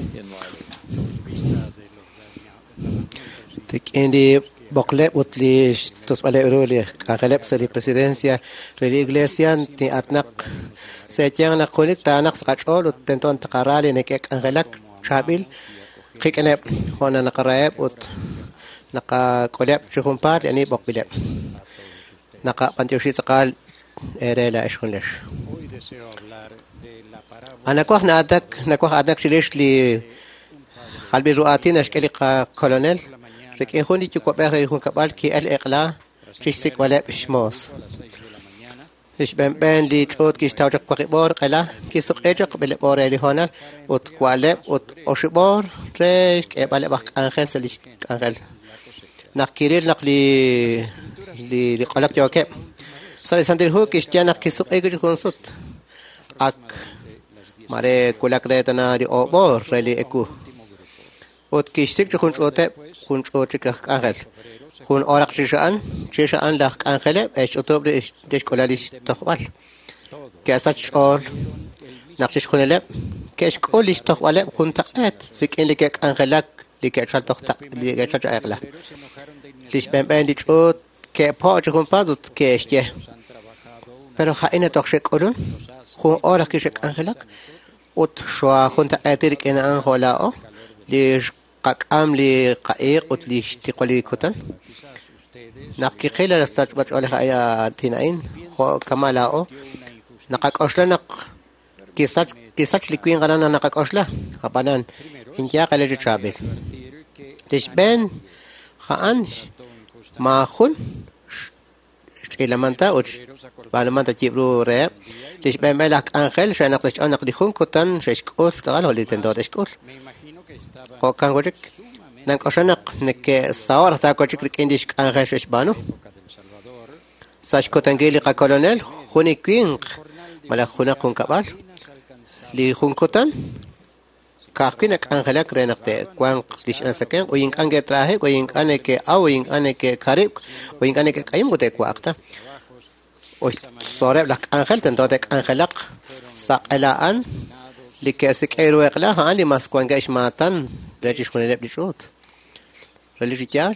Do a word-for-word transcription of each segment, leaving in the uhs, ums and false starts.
Tekendi boklep utlish tos bale uruli kakalep sa presidencia reli iglesia ti atnak sechang na kulik tanak sa kachol ut tenton takarali nekek angelak chabil kikenep hona nakaraep ut nakakolep chukumpat yani bokbilep naka pantyushi sakal erela eshkunlesh anakwah na adak nakwah adak shilish li qalbi ruatin ashkeli kolonel لكن هوني تكو بير يكون كبال كي الإقلاع تشتك ولا بشموس إيش بين بين لي تود كيش تاوجك بقبار قلا كي سوق إيجك بالبار اللي هنا وتقالب وتشبار تريش كبال بق أنخل سليش أنخل نكيرير نقلي لي لقلق جوكب صار سندر هو كيش جانا كي سوق إيجك يكون صوت أك ماره كلك ريتنا دي أبار رلي إكو وتكيشتك تكون شوتة كون شوتك أنخل كون أورق شيشان شيشان لك أنخله إيش أطوب إيش ديش كلاليش تقبل كأساتش أول نقشش خنلة كيش كلش تقبل كون تقعد لكن لك أنخلك لك أشل تقطع لك أشل أغلى ليش بين بين ليش أوت كباج كون بادوت كيش جه pero خائنة تقشك أولون كون أورق كيشك أنخلك وت شوا كون تقعد لك أنا أنخلا ليش قام لي قائق وتليش تقولي كتن نقي قيل لستات بتقول هيا تنين كما لاو نقاك أشلا نق كيسات كيسات لكوين غنا نقاك أشلا أبانان إنجا قلج ترابل ليش بين خان ما خون إلى منتا وش بعد منتا تجيبلو راب ليش بين ملك أنخل شان نقصش أنا قدي خون كتن شيش كول تقال هولي تندود كول هو كان وجهك نك أشنق نك الصور تاع وجهك لك إنديش كان غير إيش بانو ساش كتنجيلي ككولونيل خوني كوين ملا خونا كون كبار لي خون كتن كأكين كان غلق رنقته كوان ليش أنسكين وين كان جتراهي وين كان كي أو وين كان كي كاريب وين كان كي كايم قدك وقتا وصورة لك أنخل تندودك أنخلق ساقلا أن لكاسك أي رويق لها اللي ماسكوان جايش ماتن رجيش خوني لب لشوت رجيش جال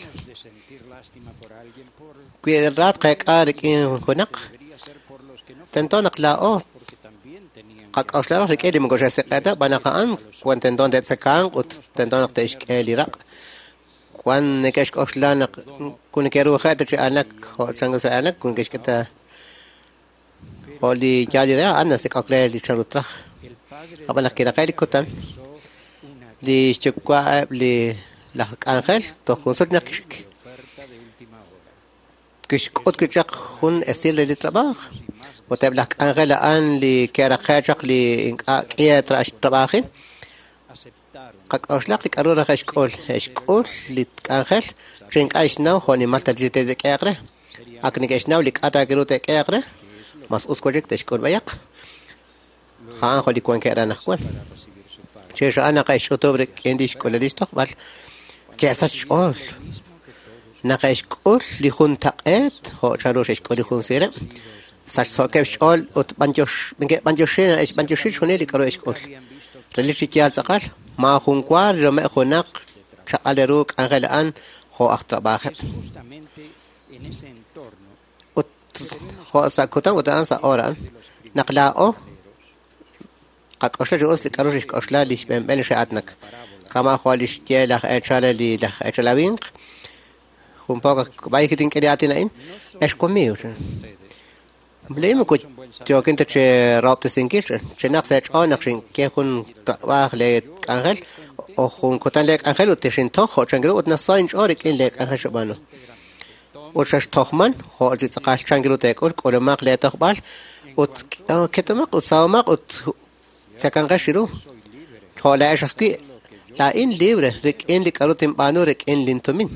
كوي الرات قيك آرك إن هناك تنتونك لا أو قاك أشلا رك إلي مجوش سقطة بنا خان كون تنتون ده سكان وتنتونك تيش إلي رق كون نكش أشلا نك كون كيرو خاطر شيء أنك شنو سألك كون كش كده هولي جالي رأى أنا سك أكله اللي شرط رخ أبغى كده قايل كتان لي شكوا لي لك أنخل تخصص نكشك كشك أود كشك خون أسير اللي تباخ وتبلك أنخل أن لي كرا خاشق لي كيا تراش تباخين قك أشلق لك أروح خشكول خشكول لي أنخل شينك أيش ناو خوني مالت جيت ذيك أغره أكنك أيش ناو لك أتا كيلو ذيك أغره مسؤول كوجك تشكول بياق خان خلي كون كأنا نخون شيء أنا قايش أتوبرك عنديش كل ديش تقبل كأساس أول نقايش كل لخون تقعد هو شروش إيش كل لخون سيرة ساش ساكش أول أت بنجوش بنج بنجوشين إيش بنجوشين شوني اللي كرو إيش كل تليش تيال تقال ما خون كوار رمى خونق شقال روك أنغل أن هو أخطأ باخر أت هو ساكوتان وتان سأوران نقلاؤه قاك أشلا جوز لك أروش أشلا ليش بين بين شعاتنك كما خواليش جاء لخ أشلا لي لخ أشلا وينك خم باك باي كتير كرياتنا إن إيش كمية بلي ما كنت جو كنت تشي رابط سينكيش تشي نقص أو نقشين كي خون واخ لك أنخل أو خون كتان لك أنخل وتشين تخ أو تشانجلو وتنصاين أورك إن لك أنخل شبانو وتشش تخمن خو أجي تقاش تشانجلو تأكل كل ما قلت تقبل وت كتمك وسامك وت سكان غشرو هلا إيش أحكي لا إن ليبره رك إن لك أروتين بانو رك إن لينتومين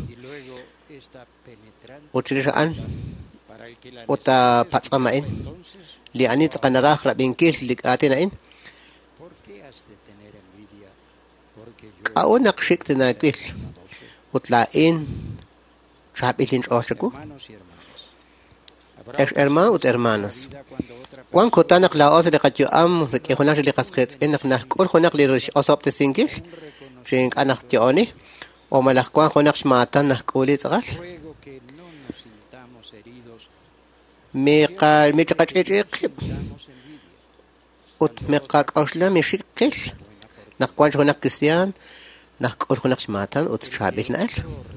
وتشرش أن وتا باتسما إن لأني تقنا راخ ربين كيس لك آتينا إن أو نقشك تناقل وتلا إن شعب إلين أوشكو es hermano ut hermanos Juan kotanak la os de katyo am ke honak li qasqet enak na kol honak li rish osop te singil ching anak tioni o malak Juan honak shmatan na koli tsagal me qal me tqachqiq ut me qaq ashla me shiqil na Juan honak kristian na kol honak shmatan ut chabil nal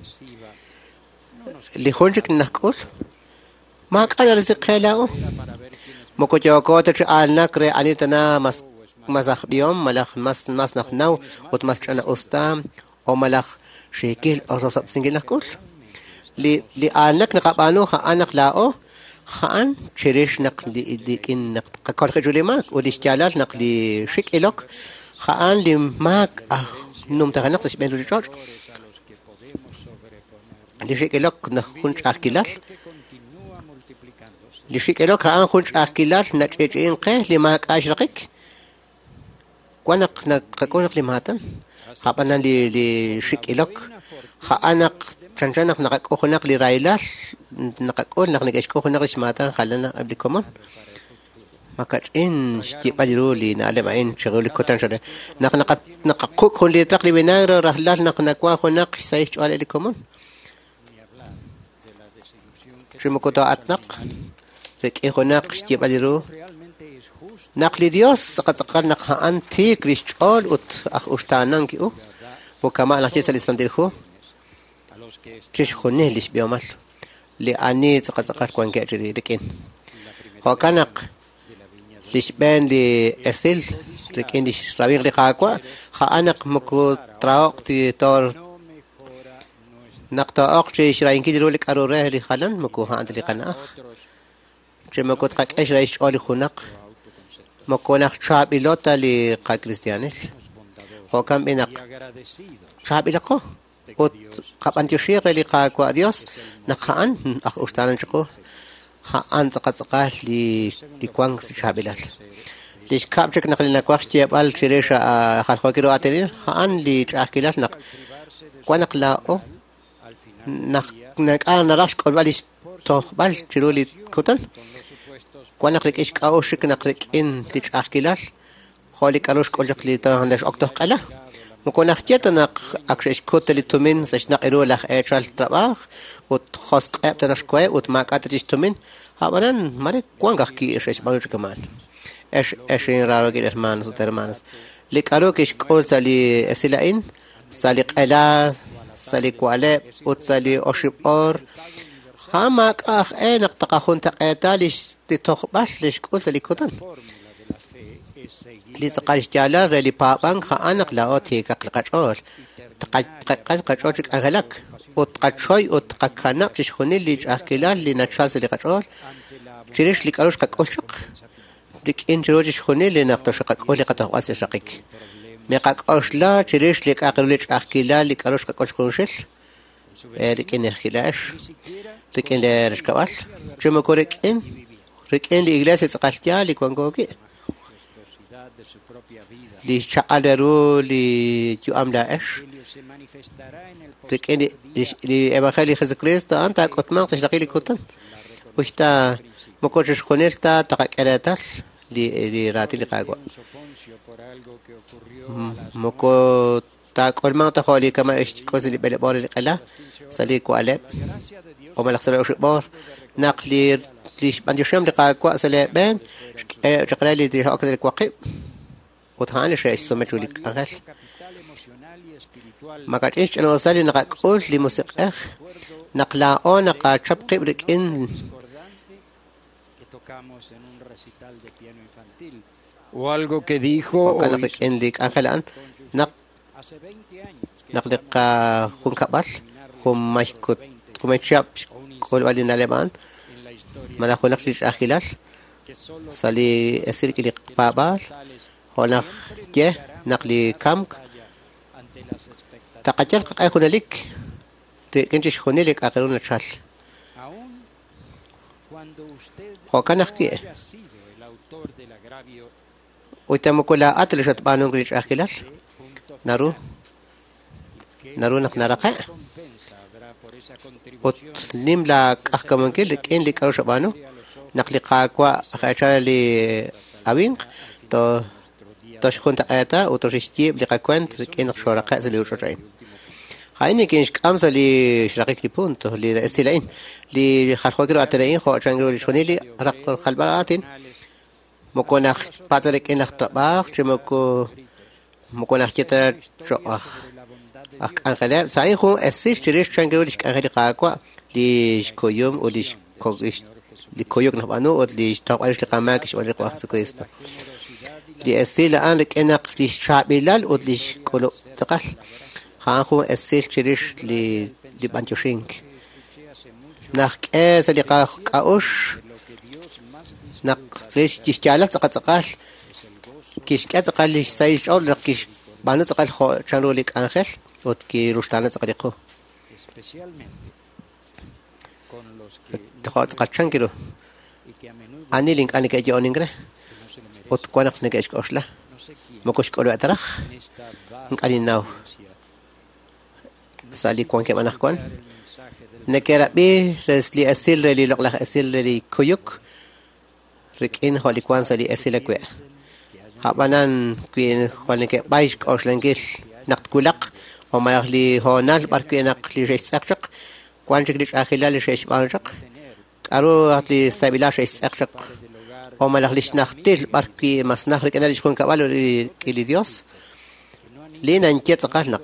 li honjik na kol ما قال رزق خلاو مكو جوكو تش آلنا كري عليتنا مس مسخ بيوم ملخ مس مس نخناو وتمس أنا أستام أو ملخ شيكيل أو رصب سنجل نقول لي لي آلناك نقبانو خانك لاو خان شريش نقلي ديكين نق كل خجولي ماك وليشتعلات نقلي شيك إلوك خان لي ماك نوم تغنق تشبه الجوج لي شيك إلوك نخونش أكيلال لشيك إلوك هان خونش أكيلات نتجين قه لما أشرقك وانق نقولك لماتن خابنا لشيك إلوك خانق تنجنق نقول خنق لرايلاش نقول نق نقشكو خنق شماتن خلنا قبل كمان ما كاتين شتي باليرو لي نعلم عين شغل كوتان شده نق نق نقول كل اللي تقلي بنار رحلات نق نقوا خنق سايش على لكمان شو مكتو أتنق فك هناك شتي باليرو نقل ديوس قد قال نق أنتي كريستول أت أخ أشتانان كيو وكمان نحكي سلسنديرخو تش خنيه ليش بيومال لأني قد قال كون كأجري لكن هو كانق ليش بين لي أسيل لكن ليش رابين لقاقوا خانق مكو تراق تي تور نقطة أقشي شراين كي دلولك أروره اللي خلن مكو ها عند اللي قناخ جمع كنت قاك إيش رايش أولي خنق مكو ناخ شعب إلوتا اللي قاك كريستيانيل هو كان بينق شعب إلقو قد قاب أنت يشيغ اللي قاك وأديوس نقهان أخ أشتانن شقو هان سقط سقال لي لكوان شعب إلال ليش كاب شك نقل نكواخ تيابال شريشة خالخو كيرو أتنين هان لي تأكيلات نق كوانق لاو نق نق أنا نراش قبل باليش توخ بال تشيرولي كوتن كوانق لك إيش كأو شك نقلك إن تيج أكيلات خالي كأروش كولك لي تهندش أكتوخ قلا مكون اختيات نق أكش كوت اللي تومين سش نقلو لخ إيشال تباخ وتخص قاب تناش كوي وتماكات تيج تومين هابنا مري كوانق كي إيش إيش بالوش كمان إيش إيش رارو كي إرمانس وترمانس لك أروك إيش كول سالي أسيلين سالي قلا سالي كوالب وتسالي أشيبور هامك أخ أين تقاخون تقيتاليش تتخبش ليش كول سالي كوتن ليس قالش جالا رلي بابان خانق لا أوتي كقلقشور تقلقشورك أغلق وتقشوي وتقكنا تشخوني اللي أكلال اللي نتشاز اللي قشور تريش لك أروش كقولشق لك إن جروجش خوني اللي نقطش كقولي قطع شقيق ميقاك أشلا تريش لك أقلوليش أكلال لك أروش كقولش خونشل لكن يخلاش لكن لا رشكوال جمع كورك إن لكن لإجلاس سقالتيا لكوانجوكي لشعالرو ليؤملا إيش لكن لإباخالي خزكريست أنت أكتمان تشتغي لكوتن وشتا مكوشش خونيلتا تقاكالاتال لراتي لقاقوا مكو تاكل ما تخولي كما اشتكوز اللي بالبار اللي قلا سليك وعلب وما لخسر أشبار نقلي ليش بندي شام لقاقوا سلابان شقلالي دي هاكذا الواقع وتهاني شيء سمعت لك أغل ما قد إيش أنا وصلي نقول لموسيقى نقلا أو نقا شبقي برك إن o algo que dijo o إن لك أغل أن نق نقلق خم كبر خم مشكوت خم شاب كل والدنا لبان ما نقول نقصيش أخيلال سالي أسير كلي بابار هنا جه نقلي كامك تقجل قاي خنا لك تكنتش خوني لك أقلون الشال هو كان نحكي وتم كلا أتلشت بانون قريش أخيلال نارو نارو نقنا رقع ot nim la kahkamonkil rikin li karo shabano nakli qaqwa khachara li awing to tosh junta qata o toshistib li qakwant rikin shora qaz li ushain hayni kinsh kamsa li shraqik li punto li estilain li khalkho kiro atrein kho changro li shonili raq khalbaatin mokonakh pazarek inakh tabakh chimoko mokonakh kita sho ak angelab sai kho esir chirish changro li angeli qaqwa li koyum o li kogish li koyok nabano o li tawalish li qamak shi wali qas kristo li esila an li inak li shabilal o li kolo taqal خانخو السيل تشريش ل لبانتوشينك ناخ كاس اللي قاخ كاوش ناق ليش تشتعلق تقال تقال كيش كاس تقال ليش سايش أو لك كيش بانو تقال خو شانو لك أنخل وتكي روشتانا تقاليقو تقال تقال شان كيلو أني لينك أني كأجي أونينغري وتقوانق نكاش كأوشلا مكوش كأولو أترخ نك أني ناو sali kuan ke manah kuan nekera bi resli asil li loklah asil li kuyuk rikin holi kuan sali asil kwe habanan kuin holi ke baish oslengil nakt kulak o malak li honal bar kwe nak li jesak kuan jiglich akhila li shesh banjak aro atli sabila shesh saksak o malak li shnachtil bar kwe masnah rikin li shkun kabalo li li dios li nantiet qasnaq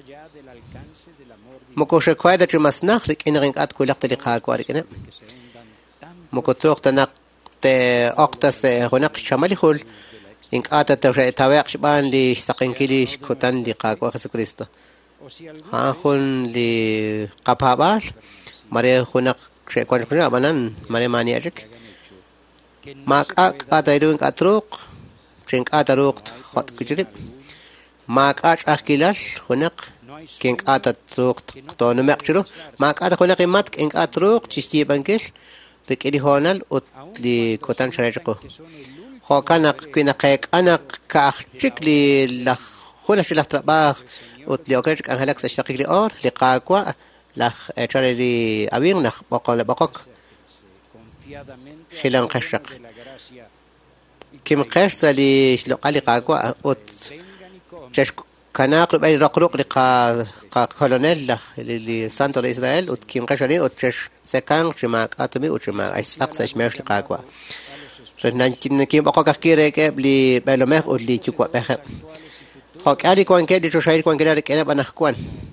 مكو شكوايدا تشي مسناخ لك إن رينك أتكو لقت لك هاكواري كنا مكو تروق تناق تأقتس هناك شمالي خول إنك آتا تواق شبان لي ساقين كيليش كتان لي قاقوا خسو كريستو ها خون لي قابها بال ماري هناك شكوان شكوان أبانان ماري ماني أجك ماك آك آتا يدوينك أتروق شنك آتا روق خط كجرب ماك آج أخكيلال هناك كينك آتا تروق تونو مقشرو ماك آتا خوناقي مات كينك آتا تروق تشتي بانكيل لك إلي هونال وطلي كوتان شراجقو خو كانك كينا قيك أنا كأخشك لي لخ خوناش لخ ترباخ وطلي أوكريشك أنهلك سشتاقيك لي أور لقاقوا لخ اتشاري لي أبين لخ بقال بقوك خلان قشق كيم قشسا لي شلقا لقاقوا وط جاشكو كان أقرب أي رقروق لقا كولونيل اللي سانتو لإسرائيل وتكيم قشري وتشش سكان شماك أتومي وشماك أي ساقسا شماش لقاقوا رنان كيم بقى كيري كيب لي بلومه ولي تشكوا بخ خاك علي كون كده شو شايل كون كده لك أنا بنخكون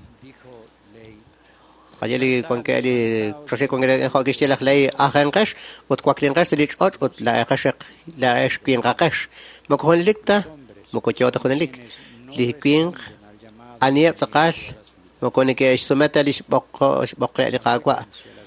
خجلي كون كده شو شايل كون كده خاك يشتلك لي أخنقش وتكوكلين قش تليش أج وتلا قشق لا إيش كين قش مكون لك تا مكون تخون لك لكين أني أبتقال مكونك إيش سمعت ليش بق بقرأ لقاقوا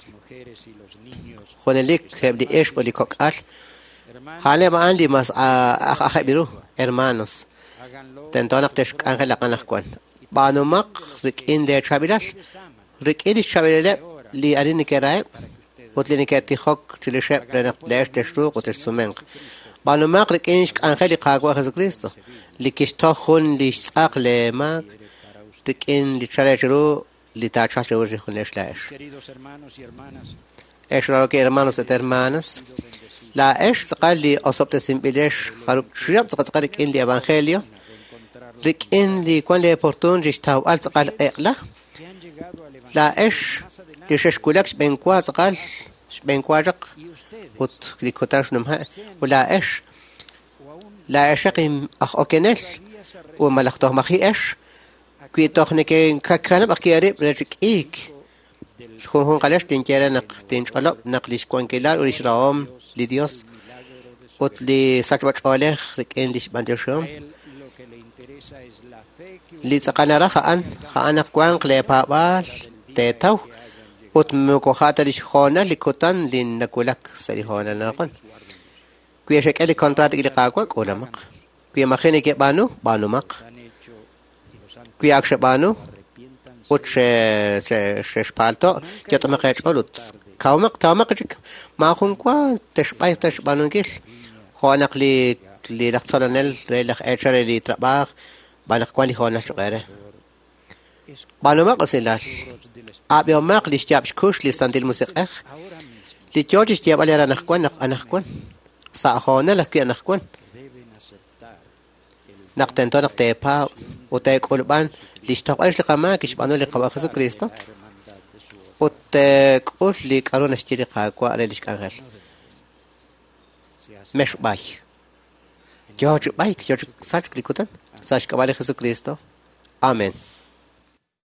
خون لك هبدي إيش بلي كوكال حاليا ما عندي مس أخ أخ بيرو hermanos تنتونك تشك أنخ لقنا خكون بانو مق ركين ده شابيلال ركين الشابيلال لي أرين كراي وتلين كاتيخوك تلشة رنق داش تشروق وتشسمنق بانو مق ركينش أنخ لقاقوا خز كريستو لكشتاخون لساق لما تكين لتشارجرو لتاچاچ ورجي خلش لاش ايش راك hermanos et hermanas لا ايش تقال لي اصبت سيمبليش خرب شياب تقال كين لي evangelio لك ان لي كون لي بورتون جشتاو قال تقال اقلا لا ايش ليش كولكش بين كوا تقال بين كواجق وت ليكوتاش نمها ولا ايش لا أشقي أخ أكنل وملخته مخي إيش كي تخنك ككنا بقياري برجك إيك شو هون قلاش تنجرا نق تنجقلب نقلش كون كلار وليش رام لديوس وتلي ساتبت عليه لكن ليش بندشهم لي تقنا رخان خان كوان قلبا بال تيتو وتمكو خاطرش خونه لكوتان لنقولك سري هون نقول كوي شكل كونترات إلى قاقوك ولا مق كوي مخيني كي بانو بانو مق كوي أكش بانو وتش ش ش شبالتو كتو مقيش قلت كاو مق تاو مق جك ما خون كوا تشباي تش بانو كيل خوانق لي لي لخصلنل لي لخ أشر لي ترباخ بانق كوالي خوانق شغيره Banomak oselal. Abiomak lishtiab shkush li sandil musiqeh. Li George tiab alera nakwan anakwan. Sa hona la ki anakwan. Naqtento naqtepa utek ulban lishtok aish liqama kishbano liqaba Jesucristo. Utek ul li karon ashtiri qaqwa relish kangel. Mesh bay. George bay George sach klikutan. Sach kabale Jesucristo. Amen.